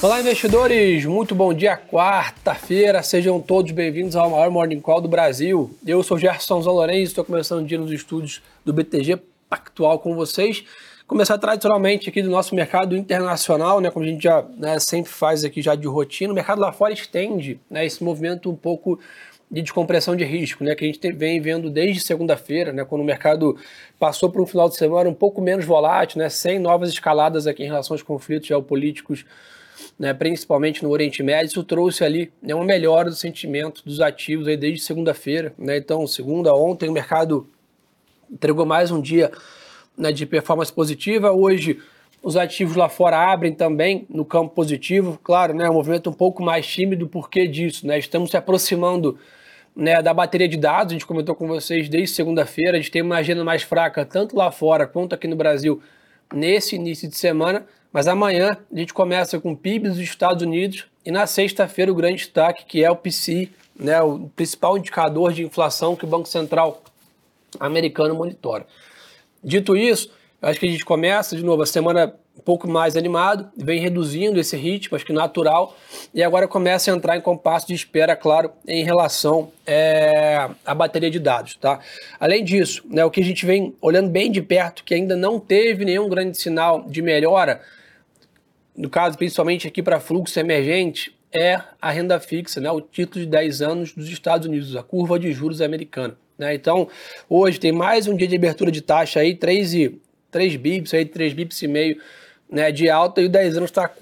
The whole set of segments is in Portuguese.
Olá, investidores! Muito bom dia, quarta-feira. Sejam todos bem-vindos ao maior Morning Call do Brasil. Eu sou Gerson Zalorenzi, estou começando o dia nos estúdios do BTG Pactual com vocês. Começar tradicionalmente aqui do nosso mercado internacional, como a gente já sempre faz aqui já de rotina. O mercado lá fora estende esse movimento um pouco de descompressão de risco, que a gente vem vendo desde segunda-feira, quando o mercado passou por um final de semana um pouco menos volátil, sem novas escaladas aqui em relação aos conflitos geopolíticos, principalmente no Oriente Médio. Isso trouxe ali uma melhora do sentimento dos ativos aí desde segunda-feira. Então, ontem, o mercado entregou mais um dia de performance positiva. Hoje, os ativos lá fora abrem também no campo positivo. Claro, um movimento um pouco mais tímido. Por que disso? Estamos se aproximando da bateria de dados. A gente comentou com vocês desde segunda-feira. A gente tem uma agenda mais fraca, tanto lá fora quanto aqui no Brasil, nesse início de semana. Mas amanhã a gente começa com o PIB dos Estados Unidos e na sexta-feira o grande destaque, que é o PCI, o principal indicador de inflação que o Banco Central americano monitora. Dito isso, eu acho que a gente começa de novo a semana um pouco mais animado, vem reduzindo esse ritmo, acho que natural, e agora começa a entrar em compasso de espera, claro, em relação à bateria de dados. Tá? Além disso, o que a gente vem olhando bem de perto, que ainda não teve nenhum grande sinal de melhora, no caso principalmente aqui para fluxo emergente, é a renda fixa, o título de 10 anos dos Estados Unidos, a curva de juros americana. Então, hoje tem mais um dia de abertura de taxa aí, 3 bips, aí 3 bips e meio de alta, e o 10 anos está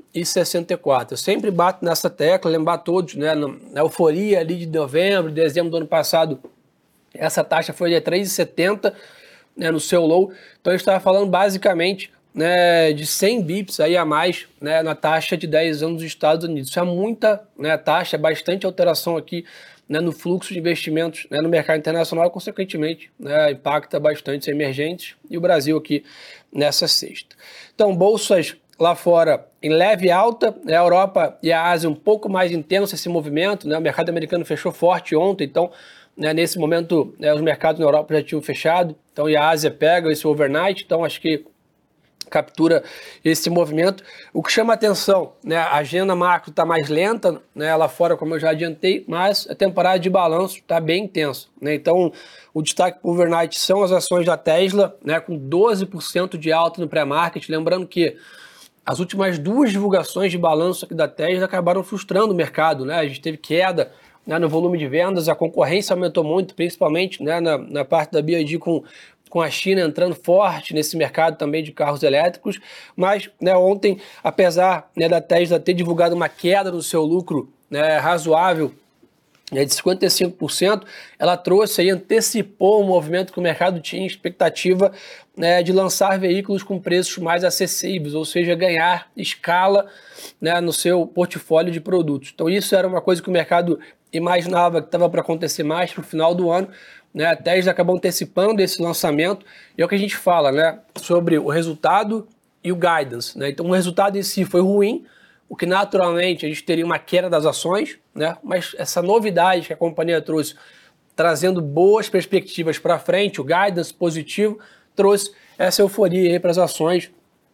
4,64. Eu sempre bato nessa tecla, lembrar todos, na euforia ali de novembro, dezembro do ano passado, essa taxa foi de 3,70 no seu low. Então, a gente estava falando basicamente de 100 bips aí a mais na taxa de 10 anos dos Estados Unidos. Isso é muita taxa, bastante alteração aqui no fluxo de investimentos no mercado internacional, consequentemente impacta bastante os emergentes e o Brasil aqui nessa sexta. Então, bolsas lá fora em leve alta, a Europa e a Ásia um pouco mais intenso esse movimento, o mercado americano fechou forte ontem, então nesse momento os mercados na Europa já tinham fechado, então e a Ásia pega esse overnight, então acho que captura esse movimento. O que chama atenção, a agenda macro está mais lenta, lá fora, como eu já adiantei, mas a temporada de balanço está bem intensa. Então, o destaque para o overnight são as ações da Tesla, com 12% de alta no pré-market. Lembrando que as últimas duas divulgações de balanço aqui da Tesla acabaram frustrando o mercado. A gente teve queda no volume de vendas, a concorrência aumentou muito, principalmente na parte da BYD com a China entrando forte nesse mercado também de carros elétricos, mas ontem, apesar da Tesla ter divulgado uma queda no seu lucro razoável de 55%, ela trouxe e antecipou um movimento que o mercado tinha expectativa de lançar veículos com preços mais acessíveis, ou seja, ganhar escala no seu portfólio de produtos. Então isso era uma coisa que o mercado imaginava que estava para acontecer mais para o final do ano. A Tesla acabou antecipando esse lançamento, e é o que a gente fala sobre o resultado e o guidance. Então o resultado em si foi ruim, o que naturalmente a gente teria uma queda das ações, mas essa novidade que a companhia trouxe, trazendo boas perspectivas para frente, o guidance positivo, trouxe essa euforia para as ações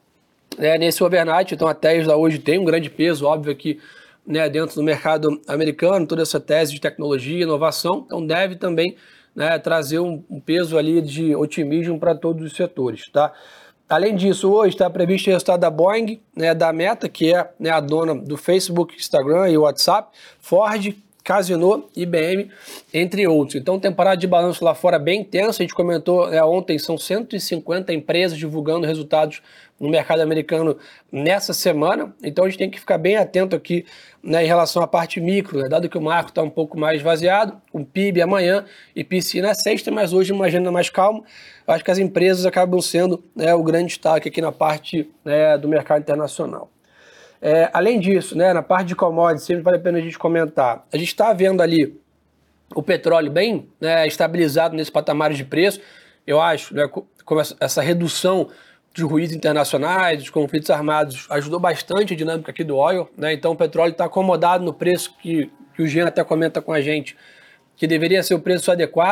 nesse overnight. Então a Tesla hoje tem um grande peso, óbvio, aqui dentro do mercado americano, toda essa tese de tecnologia e inovação, então deve também trazer um peso ali de otimismo para todos os setores. Tá? Além disso, hoje está previsto o resultado da Boeing, da Meta, que é a dona do Facebook, Instagram e WhatsApp, Ford, Casino, IBM, entre outros. Então, temporada de balanço lá fora bem intensa. A gente comentou ontem, são 150 empresas divulgando resultados no mercado americano nessa semana. Então, a gente tem que ficar bem atento aqui em relação à parte micro, dado que o macro está um pouco mais esvaziado, o PIB amanhã e PCI na sexta, mas hoje uma agenda mais calma. Acho que as empresas acabam sendo o grande destaque aqui na parte do mercado internacional. Além disso, na parte de commodities, sempre vale a pena a gente comentar. A gente está vendo ali o petróleo bem estabilizado nesse patamar de preço. Eu acho, com essa redução dos ruídos internacionais, dos conflitos armados, ajudou bastante a dinâmica aqui do oil. Então o petróleo está acomodado no preço que o Jean até comenta com a gente, que deveria ser o preço adequado.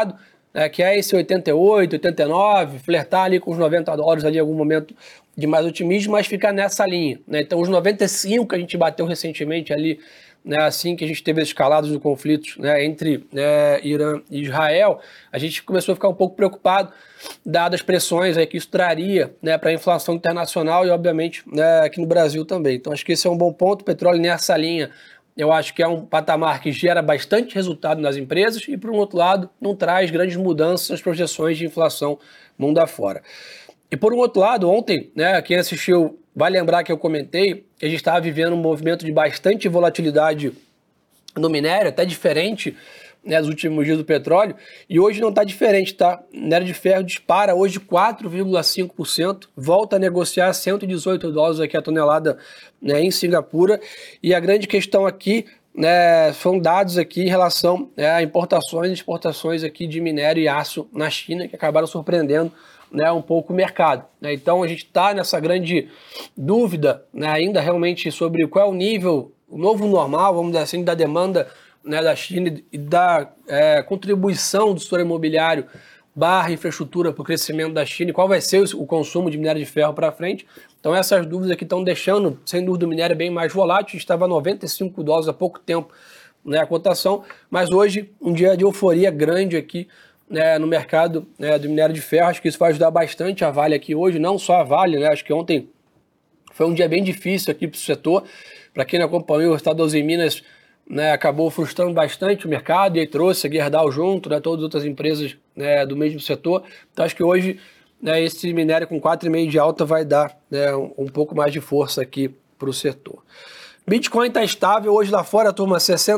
né, que é esse 88, 89, flertar ali com os $90 ali em algum momento de mais otimismo, mas ficar nessa linha, né? Então os 95 que a gente bateu recentemente ali, né, assim que a gente teve as escaladas do conflito, né, entre Irã e Israel, a gente começou a ficar um pouco preocupado, dadas as pressões aí que isso traria, né, para a inflação internacional e, obviamente, né, aqui no Brasil também. Então, acho que esse é um bom ponto. O petróleo nessa linha, eu acho que é um patamar que gera bastante resultado nas empresas e, por um outro lado, não traz grandes mudanças nas projeções de inflação mundo afora. E por um outro lado, ontem, né, quem assistiu vai lembrar que eu comentei que a gente estava vivendo um movimento de bastante volatilidade no minério, até diferente, né, nos últimos dias do petróleo, e hoje não está diferente, tá? O minério de ferro dispara hoje 4,5%, volta a negociar $118 aqui a tonelada, né, em Singapura, e a grande questão aqui, né, são dados aqui em relação, né, a importações e exportações aqui de minério e aço na China, que acabaram surpreendendo, né, um pouco o mercado, né? Então a gente está nessa grande dúvida, né, ainda realmente sobre qual é o nível, o novo normal, vamos dizer assim, da demanda, né, da China e da contribuição do setor imobiliário barra infraestrutura para o crescimento da China e qual vai ser o consumo de minério de ferro para frente. Então essas dúvidas aqui estão deixando, sem dúvida, o minério bem mais volátil. Estava $95 há pouco tempo, né, a cotação, mas hoje um dia de euforia grande aqui, né, no mercado, né, do minério de ferro. Acho que isso vai ajudar bastante a Vale aqui hoje, não só a Vale, né, acho que ontem foi um dia bem difícil aqui para o setor. Para quem não acompanhou, o estado das Minas, né, acabou frustrando bastante o mercado e aí trouxe a Gerdau junto, né, todas as outras empresas, né, do mesmo setor. Então acho que hoje, né, esse minério com 4,5 de alta vai dar, né, um pouco mais de força aqui para o setor. Bitcoin está estável hoje lá fora, turma,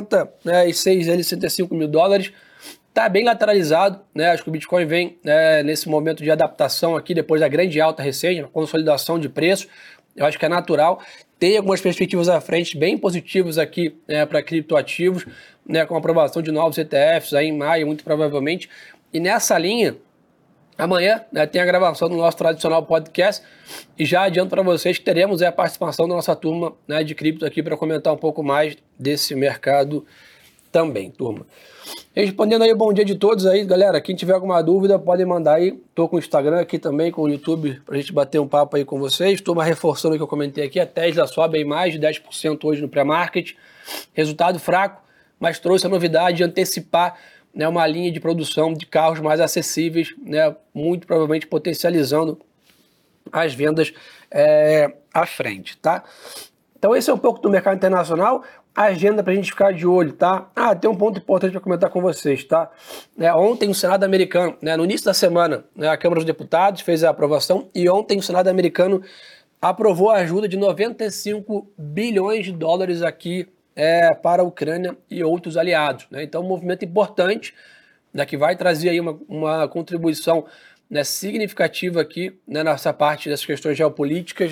65 mil dólares. Está bem lateralizado, né? Acho que o Bitcoin vem, né, nesse momento de adaptação aqui, depois da grande alta recente, a consolidação de preço. Eu acho que é natural. Tem algumas perspectivas à frente bem positivas aqui, né, para criptoativos, né, com a aprovação de novos ETFs aí em maio, muito provavelmente. E nessa linha, amanhã, né, tem a gravação do nosso tradicional podcast e já adianto para vocês que teremos a participação da nossa turma, né, de cripto aqui para comentar um pouco mais desse mercado também, turma. Respondendo aí, bom dia de todos aí, galera. Quem tiver alguma dúvida, podem mandar aí. Tô com o Instagram aqui também, com o YouTube, pra gente bater um papo aí com vocês. Tô reforçando o que eu comentei aqui. A Tesla sobe aí mais de 10% hoje no pré-market. Resultado fraco, mas trouxe a novidade de antecipar, né, uma linha de produção de carros mais acessíveis, né, muito provavelmente potencializando as vendas à frente, tá? Então esse é um pouco do mercado internacional. A agenda para a gente ficar de olho, tá? Tem um ponto importante para comentar com vocês, tá? Ontem o Senado americano, né, no início da semana, né, a Câmara dos Deputados fez a aprovação e ontem o Senado americano aprovou a ajuda de 95 bilhões de dólares aqui para a Ucrânia e outros aliados, né? Então um movimento importante, né, que vai trazer aí uma contribuição, né, significativa aqui, né, nessa parte das questões geopolíticas,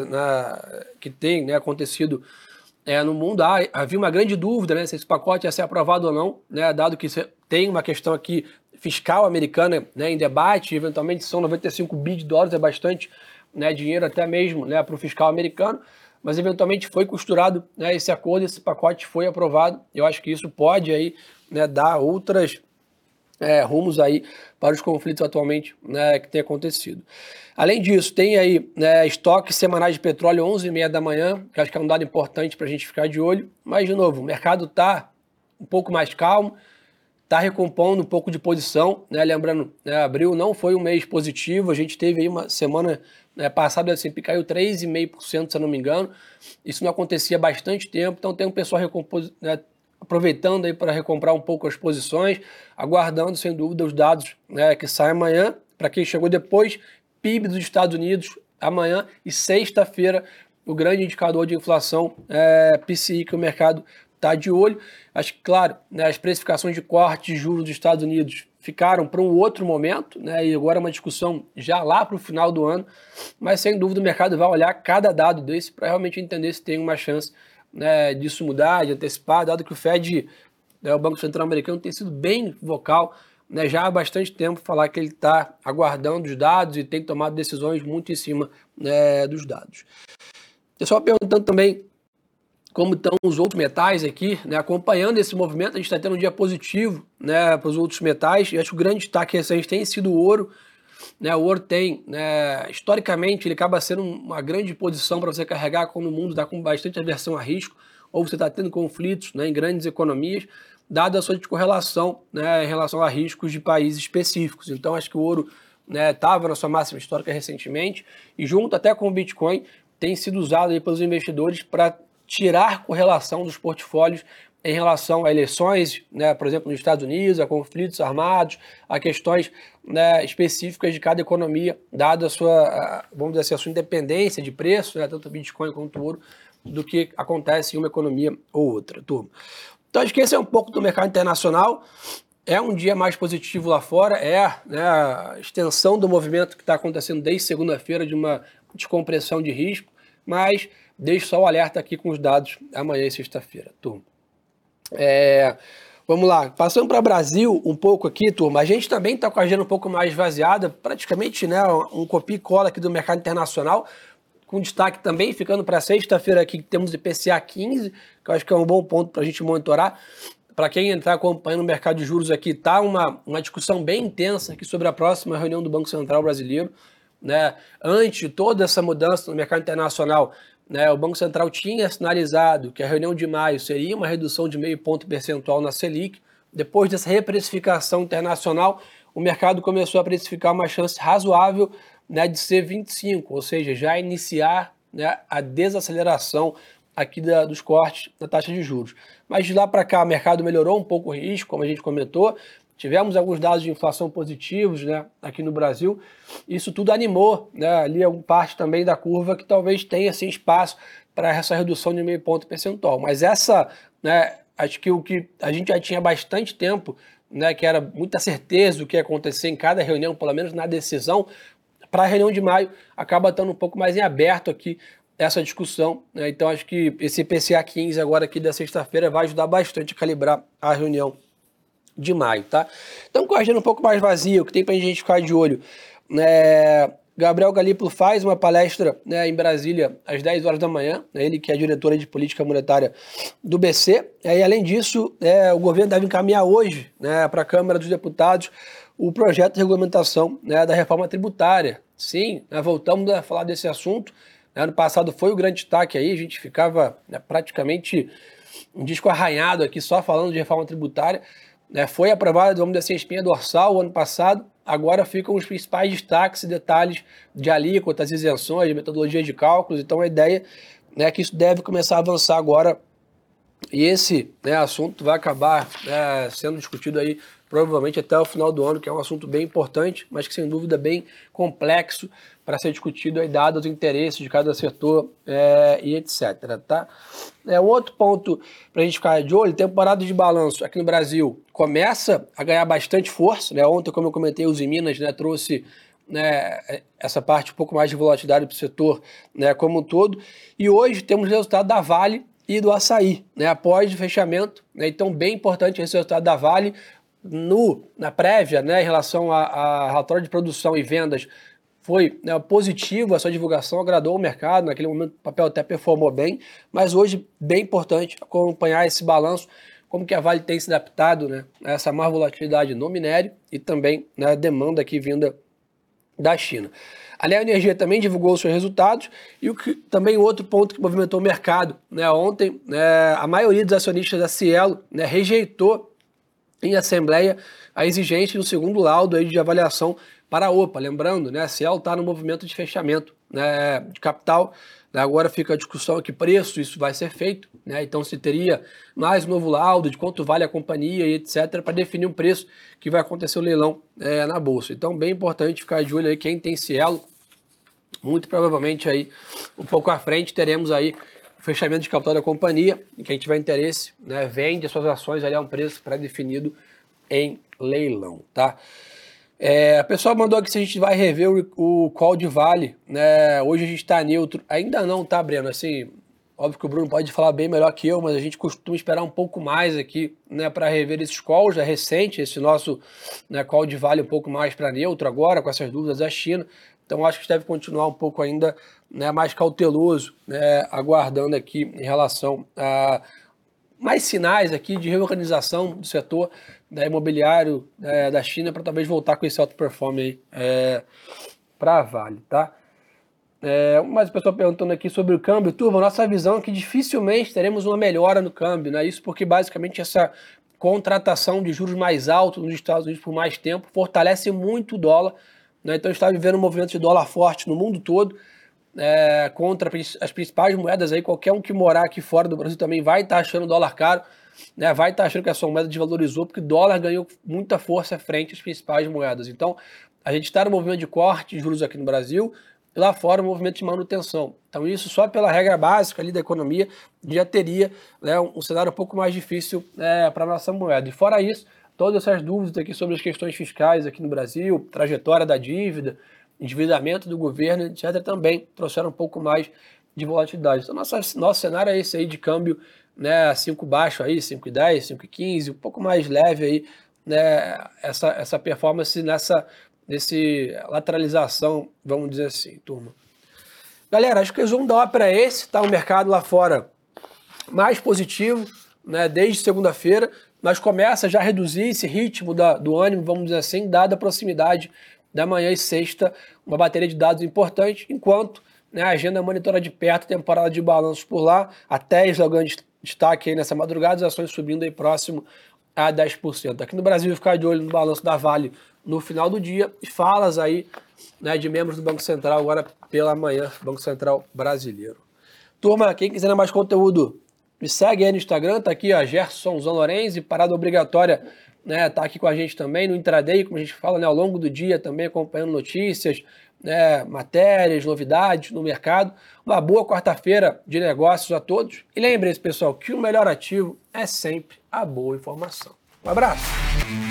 que tem, né, acontecido no mundo. Havia uma grande dúvida, né, se esse pacote ia ser aprovado ou não, né, dado que tem uma questão aqui fiscal americana, né, em debate, eventualmente são 95 bi de dólares, é bastante, né, dinheiro até mesmo, né, para o fiscal americano, mas eventualmente foi costurado, né, esse acordo, esse pacote foi aprovado. Eu acho que isso pode aí, né, dar outras rumos aí para os conflitos atualmente, né, que tem acontecido. Além disso, tem aí, né, estoques semanais de petróleo 11h30 da manhã, que acho que é um dado importante para a gente ficar de olho. Mas, de novo, o mercado está um pouco mais calmo, está recompondo um pouco de posição, né? Lembrando, né, abril não foi um mês positivo, a gente teve aí uma semana, né, passada, assim, caiu 3,5%, se eu não me engano. Isso não acontecia há bastante tempo, então tem um pessoal né, aproveitando aí para recomprar um pouco as posições, aguardando, sem dúvida, os dados, né, que saem amanhã. Para quem chegou depois, PIB dos Estados Unidos amanhã e sexta-feira, o grande indicador de inflação, PCI, que o mercado está de olho. Acho que, claro, né, as precificações de corte de juros dos Estados Unidos ficaram para um outro momento, né, e agora é uma discussão já lá para o final do ano, mas sem dúvida o mercado vai olhar cada dado desse para realmente entender se tem uma chance, né, disso mudar, de antecipar, dado que o Fed, né, o Banco Central Americano, tem sido bem vocal, né, já há bastante tempo, falar que ele está aguardando os dados e tem tomado decisões muito em cima, né, dos dados. Pessoal perguntando também como estão os outros metais aqui, né? Acompanhando esse movimento, a gente está tendo um dia positivo, né, para os outros metais, e acho que o grande destaque recente tem sido o ouro, né? O ouro tem, né, historicamente, ele acaba sendo uma grande posição para você carregar quando o mundo está com bastante aversão a risco, ou você está tendo conflitos, né, em grandes economias, dada a sua descorrelação, né, em relação a riscos de países específicos. Então, acho que o ouro, né, estava na sua máxima histórica recentemente, e junto até com o Bitcoin, tem sido usado aí pelos investidores para tirar correlação dos portfólios em relação a eleições, né, por exemplo, nos Estados Unidos, a conflitos armados, a questões, né, específicas de cada economia, dada a sua, vamos dizer assim, a sua independência de preço, né, tanto o Bitcoin quanto o ouro, do que acontece em uma economia ou outra, turma. Então, acho que esse é um pouco do mercado internacional. É um dia mais positivo lá fora, né, a extensão do movimento que está acontecendo desde segunda-feira de uma descompressão de risco, mas deixo só o alerta aqui com os dados amanhã e sexta-feira, turma. Vamos lá, passando para o Brasil um pouco aqui, turma, a gente também está com a agenda um pouco mais esvaziada, praticamente, né, um copia e cola aqui do mercado internacional, com destaque também, ficando para sexta-feira aqui, que temos IPCA 15, que eu acho que é um bom ponto para a gente monitorar. Para quem está acompanhando o mercado de juros aqui, está uma discussão bem intensa aqui sobre a próxima reunião do Banco Central brasileiro, né? Antes de toda essa mudança no mercado internacional, né, o Banco Central tinha sinalizado que a reunião de maio seria uma redução de 0,5 ponto percentual na Selic. Depois dessa reprecificação internacional, o mercado começou a precificar uma chance razoável, né, de ser 25, ou seja, já iniciar, né, a desaceleração aqui dos cortes da taxa de juros. Mas de lá para cá o mercado melhorou um pouco o risco, como a gente comentou, tivemos alguns dados de inflação positivos, né, aqui no Brasil, isso tudo animou, né, ali alguma parte também da curva que talvez tenha assim, espaço para essa redução de 0,5 ponto percentual. Mas essa, né, acho que o que a gente já tinha bastante tempo, né, que era muita certeza do que ia acontecer em cada reunião, pelo menos na decisão, para a reunião de maio, acaba estando um pouco mais em aberto aqui essa discussão, né? Então acho que esse IPCA 15 agora aqui da sexta-feira vai ajudar bastante a calibrar a reunião de maio, tá? Então com a agenda um pouco mais vazia, o que tem para a gente ficar de olho, né? Gabriel Galípolo faz uma palestra, né, em Brasília às 10 horas da manhã, né, ele que é diretora de política monetária do BC, e além disso, o governo deve encaminhar hoje, né, para a Câmara dos Deputados o projeto de regulamentação, né, da reforma tributária. Sim, né, voltamos a falar desse assunto, né, ano passado foi o grande destaque aí, a gente ficava, né, praticamente um disco arranhado aqui só falando de reforma tributária, né, foi aprovado, vamos dizer assim, a espinha dorsal o ano passado. Agora ficam os principais destaques e detalhes de alíquotas, isenções, de metodologias de cálculos. Então a ideia, né, é que isso deve começar a avançar agora. E esse, né, assunto vai acabar, né, sendo discutido aí provavelmente até o final do ano, que é um assunto bem importante, mas que sem dúvida é bem complexo para ser discutido aí, dado os interesses de cada setor e etc. Tá? Um outro ponto para a gente ficar de olho, temporada de balanço aqui no Brasil começa a ganhar bastante força, né? Ontem, como eu comentei, os em Minas, né, trouxe, né, essa parte um pouco mais de volatilidade para o setor, né, como um todo, e hoje temos o resultado da Vale e do Açaí, né, após o fechamento, né? Então bem importante esse resultado da Vale na prévia, né, em relação a relatório de produção e vendas. Foi, né, positivo, a sua divulgação agradou o mercado, naquele momento o papel até performou bem, mas hoje bem importante acompanhar esse balanço, como que a Vale tem se adaptado, né, a essa maior volatilidade no minério e também, né, a demanda aqui vinda da China. A Neo Energia também divulgou os seus resultados e também outro ponto que movimentou o mercado, né, ontem, né, a maioria dos acionistas da Cielo, né, rejeitou em assembleia a exigência do segundo laudo aí de avaliação para a OPA. Lembrando, né, a Cielo está no movimento de fechamento, né, de capital, né, agora fica a discussão a que preço isso vai ser feito, né, então se teria mais um novo laudo de quanto vale a companhia e etc, para definir um preço que vai acontecer o leilão na Bolsa. Então bem importante ficar de olho aí quem tem Cielo, muito provavelmente aí um pouco à frente teremos aí o fechamento de capital da companhia, e quem tiver interesse, né, vende as suas ações ali a um preço pré-definido em leilão, tá? A pessoa mandou aqui se a gente vai rever o call de Vale, né? Hoje a gente está neutro, ainda não, tá, Breno? Assim, Óbvio que o Bruno pode falar bem melhor que eu, mas a gente costuma esperar um pouco mais aqui, né, para rever esses calls. É recente esse nosso, né, call de Vale um pouco mais para neutro agora, com essas dúvidas da China. Então acho que deve continuar um pouco ainda, né, mais cauteloso, né, aguardando aqui em relação a mais sinais aqui de reorganização do setor, né, imobiliário, da China, para talvez voltar com esse alto performance para a Vale, tá? Mas o pessoal perguntando aqui sobre o câmbio. Turma, nossa visão é que dificilmente teremos uma melhora no câmbio, né? Isso porque basicamente essa contratação de juros mais altos nos Estados Unidos por mais tempo fortalece muito o dólar, né? Então a gente está vivendo um movimento de dólar forte no mundo todo, contra as principais moedas aí. Qualquer um que morar aqui fora do Brasil também vai estar achando o dólar caro, né? Vai estar achando que a sua moeda desvalorizou, porque o dólar ganhou muita força frente às principais moedas. Então a gente está no movimento de corte de juros aqui no Brasil, e lá fora o movimento de manutenção. Então isso só pela regra básica ali da economia já teria, né, um cenário um pouco mais difícil para a nossa moeda. E fora isso, todas essas dúvidas aqui sobre as questões fiscais aqui no Brasil, trajetória da dívida, endividamento do governo, etc., também trouxeram um pouco mais de volatilidade. Então nosso cenário é esse aí de câmbio, né, 5 baixo aí, 5,10, 5,15, um pouco mais leve aí, né, essa performance nesse lateralização, vamos dizer assim, turma. Galera, acho que o resumo da ópera é esse, tá? O mercado lá fora mais positivo, né, desde segunda-feira, mas começa já a reduzir esse ritmo do ânimo, vamos dizer assim, dada a proximidade da manhã e sexta, uma bateria de dados importante, enquanto, né, a agenda monitora de perto a temporada de balanços por lá, a Tesla ganhando destaque aí nessa madrugada, as ações subindo aí próximo a 10%. Aqui no Brasil, ficar de olho no balanço da Vale no final do dia, e falas aí, né, de membros do Banco Central agora pela manhã, Banco Central brasileiro. Turma, quem quiser mais conteúdo, me segue aí no Instagram, tá aqui, ó, Gerson Zanlorenzi, parada obrigatória, né, tá aqui com a gente também no intraday, como a gente fala, né, ao longo do dia também acompanhando notícias, né, matérias, novidades no mercado. Uma boa quarta-feira de negócios a todos. E lembre-se, pessoal, que o melhor ativo é sempre a boa informação. Um abraço!